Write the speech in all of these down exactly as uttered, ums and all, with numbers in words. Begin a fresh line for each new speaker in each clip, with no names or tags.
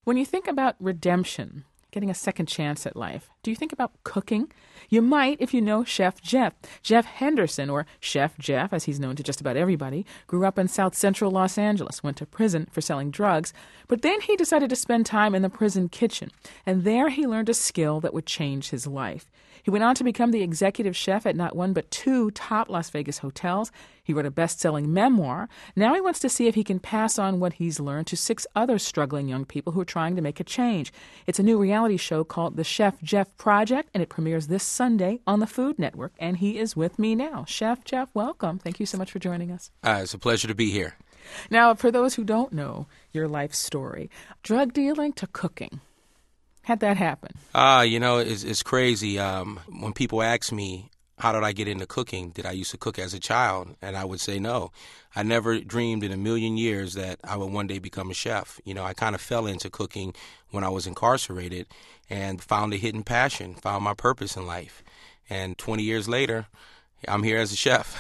When you think about redemption, getting a second chance at life, do you think about cooking? You might if you know Chef Jeff. Jeff Henderson, or Chef Jeff, as he's known to just about everybody, grew up in South Central Los Angeles, went to prison for selling drugs, but then he decided to spend time in the prison kitchen, and there he learned a skill that would change his life. He went on to become the executive chef at not one but two top Las Vegas hotels. He wrote a best-selling memoir. Now he wants to see if he can pass on what he's learned to six other struggling young people who are trying to make a change. It's a new reality show called The Chef Jeff Project, and it premieres this Sunday on the Food Network. And he is with me now. Chef Jeff, welcome. Thank you so much for joining us.
Uh, it's a pleasure to be here.
Now, for those who don't know your life story, drug dealing to cooking. How'd that happen?
Uh, you know, it's, it's crazy. Um, when people ask me, how did I get into cooking? Did I used to cook as a child? And I would say no. I never dreamed in a million years that I would one day become a chef. You know, I kind of fell into cooking when I was incarcerated and found a hidden passion, found my purpose in life. And twenty years later, I'm here as a chef.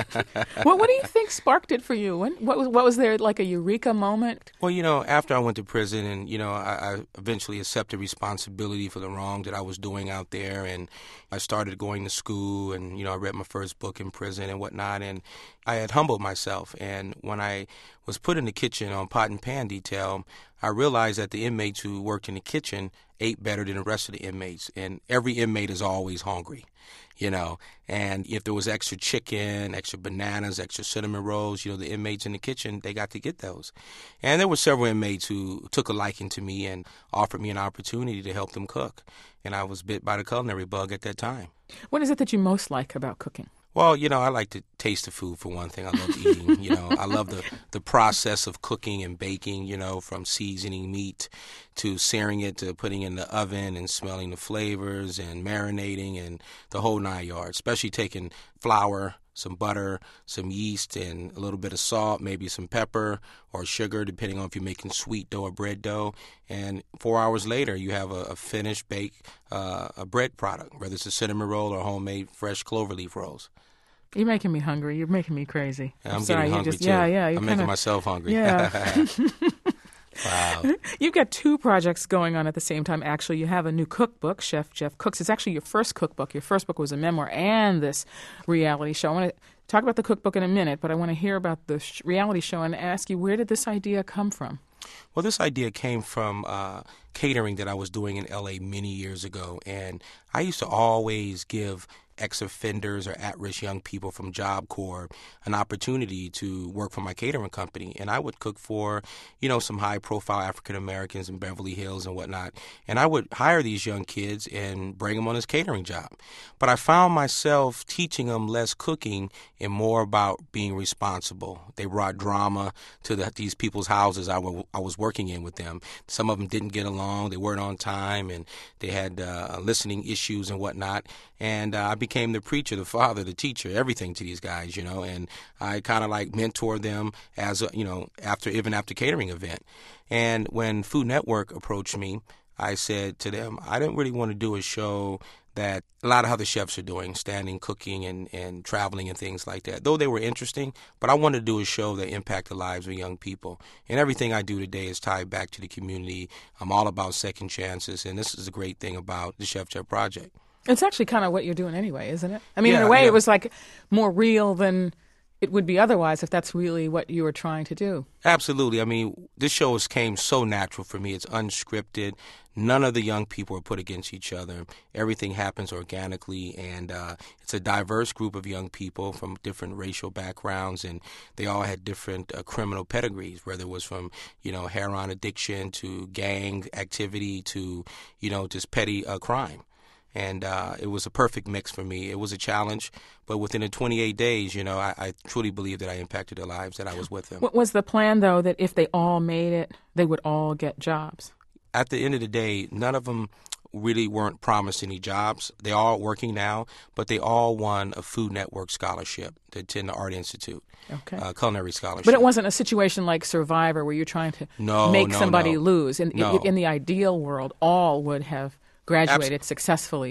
Well, what do you think sparked it for you? When, what was what was there like a eureka moment?
Well, you know, after I went to prison and, you know, I, I eventually accepted responsibility for the wrong that I was doing out there. And I started going to school and, you know, I read my first book in prison and whatnot. And I had humbled myself. And when I was put in the kitchen on pot and pan detail, I realized that the inmates who worked in the kitchen ate better than the rest of the inmates. And every inmate is always hungry, you know. And if there was extra chicken, extra bananas, extra cinnamon rolls, you know, the inmates in the kitchen, they got to get those. And there were several inmates who took a liking to me and offered me an opportunity to help them cook. And I was bit by the culinary bug at that time.
What is it that you most like about cooking?
Well, you know, I like to taste the food, for one thing. I love eating, you know. I love the, the process of cooking and baking, you know, from seasoning meat to searing it to putting it in the oven and smelling the flavors and marinating and the whole nine yards, especially taking flour, some butter, some yeast, and a little bit of salt, maybe some pepper or sugar, depending on if you're making sweet dough or bread dough. And four hours later, you have a, a finished baked uh, a bread product, whether it's a cinnamon roll or homemade fresh cloverleaf rolls.
You're making me hungry. You're making me crazy.
I'm, I'm
sorry,
getting hungry,
just,
too.
Yeah, yeah.
I'm
kinda,
making myself hungry.
Yeah.
Wow.
You've got two projects going on at the same time. Actually, you have a new cookbook, Chef Jeff Cooks. It's actually your first cookbook. Your first book was a memoir and this reality show. I want to talk about the cookbook in a minute, but I want to hear about the sh- reality show and ask you, where did this idea come from?
Well, this idea came from uh, catering that I was doing in L A many years ago, and I used to always give ex-offenders or at-risk young people from Job Corps an opportunity to work for my catering company. And I would cook for, you know, some high-profile African-Americans in Beverly Hills and whatnot. And I would hire these young kids and bring them on this catering job. But I found myself teaching them less cooking and more about being responsible. They brought drama to the, these people's houses I, w- I was working in with them. Some of them didn't get along. They weren't on time, and they had uh, listening issues and whatnot. And uh, I became the preacher, the father, the teacher, everything to these guys, you know. And I kind of like mentor them as, a, you know, after even after catering event. And when Food Network approached me, I said to them, I didn't really want to do a show that a lot of other chefs are doing, standing, cooking, and, and traveling and things like that. Though they were interesting, but I wanted to do a show that impacted the lives of young people. And everything I do today is tied back to the community. I'm all about second chances, and this is the great thing about the Chef Jeff Project.
It's actually kind of what you're doing anyway, isn't it? I mean,
yeah,
in a way,
yeah.
it was like more real than it would be otherwise if that's really what you were trying to do.
Absolutely. I mean, this show has came so natural for me. It's unscripted. None of the young people are put against each other. Everything happens organically, and uh, it's a diverse group of young people from different racial backgrounds, and they all had different uh, criminal pedigrees, whether it was from, you know, heroin addiction to gang activity to, you know, just petty uh, crime. And uh, it was a perfect mix for me. It was a challenge, but within the twenty-eight days, you know, I, I truly believe that I impacted their lives, that I was with them.
What was the plan, though, that if they all made it, they would all get jobs?
At the end of the day, none of them really weren't promised any jobs. They're all working now, but they all won a Food Network scholarship to attend the Art Institute,
okay.
uh, culinary scholarship.
But it wasn't a situation like Survivor where you're trying to
no,
make
no,
somebody
no.
lose. In,
no.
in the ideal world, all would have graduated Absol- successfully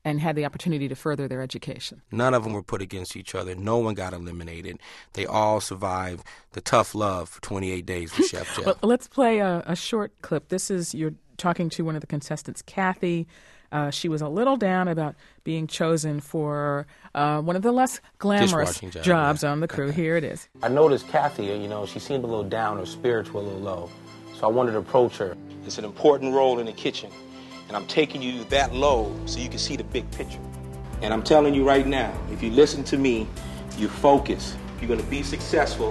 and had the opportunity to further their education.
None of them were put against each other. No one got eliminated. They all survived the tough love for twenty-eight days with Chef Jeff.
Well, let's play a, a short clip. This is, you're talking to one of the contestants, Kathy. Uh, she was a little down about being chosen for uh, one of the less glamorous
Job,
jobs
yeah.
on the crew. Here it is.
I noticed Kathy, you know, she seemed a little down, her spirits were a little low. So I wanted to approach her. It's an important role in the kitchen, and I'm taking you that low so you can see the big picture. And I'm telling you right now, if you listen to me, you focus, you're going to be successful.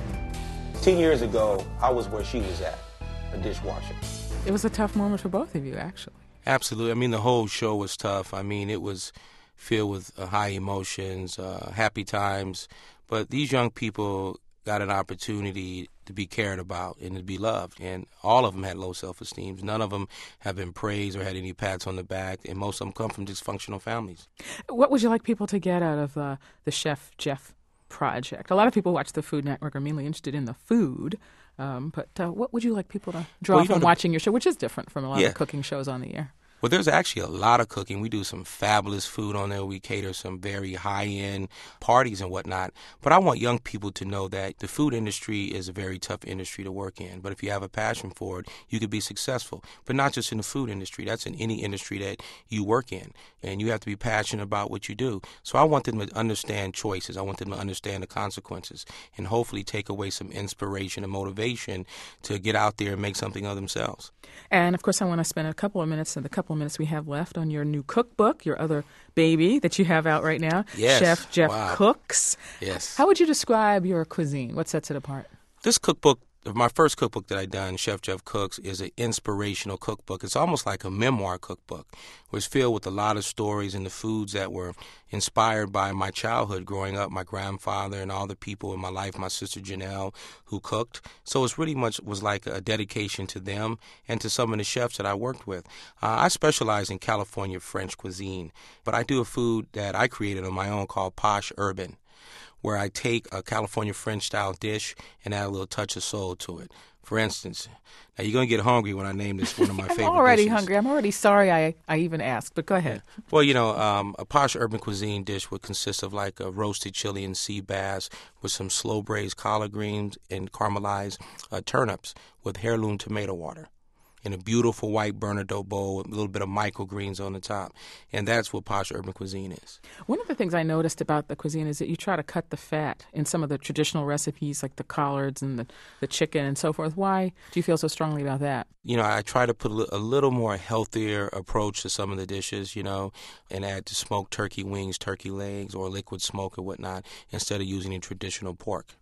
Ten years ago, I was where she was at, a dishwasher.
It was a tough moment for both of you, actually.
Absolutely. I mean, the whole show was tough. I mean, it was filled with uh, high emotions, uh, happy times. But these young people got an opportunity to be cared about and to be loved. And all of them had low self-esteem. None of them have been praised or had any pats on the back. And most of them come from dysfunctional families.
What would you like people to get out of uh, the Chef Jeff project? A lot of people watch the Food Network are mainly interested in the food. Um, but uh, what would you like people to draw
well, you
from
know,
watching your show, which is different from a lot
yeah.
of cooking shows on the air?
Well, there's actually a lot of cooking. We do some fabulous food on there. We cater some very high-end parties and whatnot. But I want young people to know that the food industry is a very tough industry to work in. But if you have a passion for it, you could be successful. But not just in the food industry. That's in any industry that you work in. And you have to be passionate about what you do. So I want them to understand choices. I want them to understand the consequences and hopefully take away some inspiration and motivation to get out there and make something of themselves.
And, of course, I want to spend a couple of minutes in the couple of minutes we have left on your new cookbook, your other baby that you have out right now,
yes.
Chef Jeff
wow.
Cooks.
Yes.
How would you describe your cuisine? What sets it apart?
This cookbook, my first cookbook that I done, Chef Jeff Cooks, is an inspirational cookbook. It's almost like a memoir cookbook. It was filled with a lot of stories and the foods that were inspired by my childhood growing up, my grandfather and all the people in my life, my sister Janelle, who cooked. So it's really much was like a dedication to them and to some of the chefs that I worked with. Uh, I specialize in California French cuisine, but I do a food that I created on my own called Posh Urban, where I take a California French-style dish and add a little touch of soul to it. For instance, now you're going to get hungry when I name this one of my
I'm
favorite
already
dishes.
hungry. I'm already sorry I, I even asked, but go ahead.
Yeah. Well, you know, um, a Posh Urban cuisine dish would consist of like a roasted Chilean sea bass with some slow-braised collard greens and caramelized uh, turnips with heirloom tomato water in a beautiful white Bernardo bowl with a little bit of microgreens on the top. And that's what Posh Urban cuisine is.
One of the things I noticed about the cuisine is that you try to cut the fat in some of the traditional recipes like the collards and the, the chicken and so forth. Why do you feel so strongly about that?
You know, I try to put a, li- a little more healthier approach to some of the dishes, you know, and add to smoked turkey wings, turkey legs, or liquid smoke or whatnot, instead of using the traditional pork.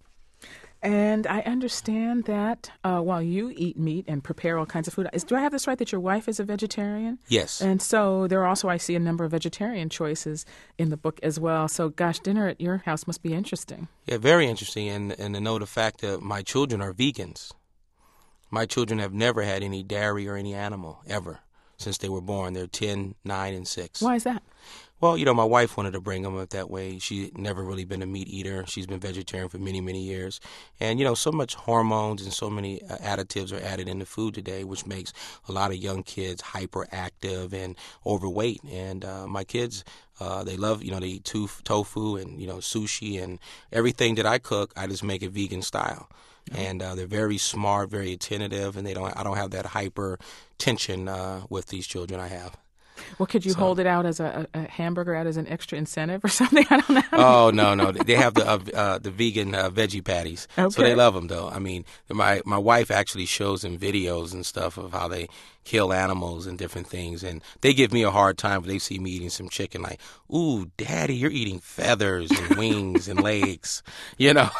And I understand that uh, while you eat meat and prepare all kinds of food, is, do I have this right that your wife is a vegetarian?
Yes.
And so there are also, I see, a number of vegetarian choices in the book as well. So, gosh, dinner at your house must be interesting.
Yeah, very interesting. And, and to know the fact that my children are vegans. My children have never had any dairy or any animal, ever, since they were born. They're ten, nine, and six.
Why is that?
Well, you know, my wife wanted to bring them up that way. She never really been a meat eater. She's been vegetarian for many, many years. And, you know, so much hormones and so many uh, additives are added into food today, which makes a lot of young kids hyperactive and overweight. And uh, my kids, uh, they love, you know, they eat tof- tofu and, you know, sushi and everything that I cook, I just make it vegan style. Mm-hmm. And uh, they're very smart, very attentive, and they don't. I don't have that hyper tension uh, with these children I have.
Well, could you
So-
hold it out as a, a hamburger out as an extra incentive or something? I don't know.
Oh no, no, they have the uh, uh, the vegan uh, veggie patties, so
Okay.
they love them though. I mean, my my wife actually shows them videos and stuff of how they kill animals and different things, and they give me a hard time when they see me eating some chicken. Like, ooh, Daddy, you're eating feathers and wings and legs, you know.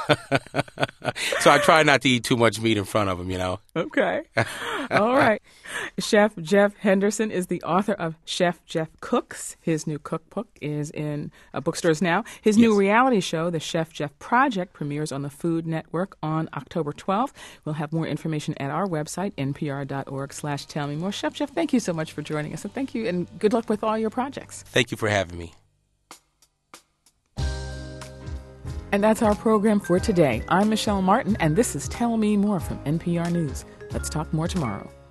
So I try not to eat too much meat in front of them, you know.
Okay. All right. Chef Jeff Henderson is the author of Chef Jeff Cooks. His new cookbook is in uh, bookstores now. His new
Yes.
reality show, The Chef Jeff Project, premieres on the Food Network on October twelfth. We'll have more information at our website, npr.org slash tell me more. Chef Jeff, thank you so much for joining us. And thank you, and good luck with all your projects.
Thank you for having me.
And that's our program for today. I'm Michelle Martin, and this is Tell Me More from N P R News. Let's talk more tomorrow.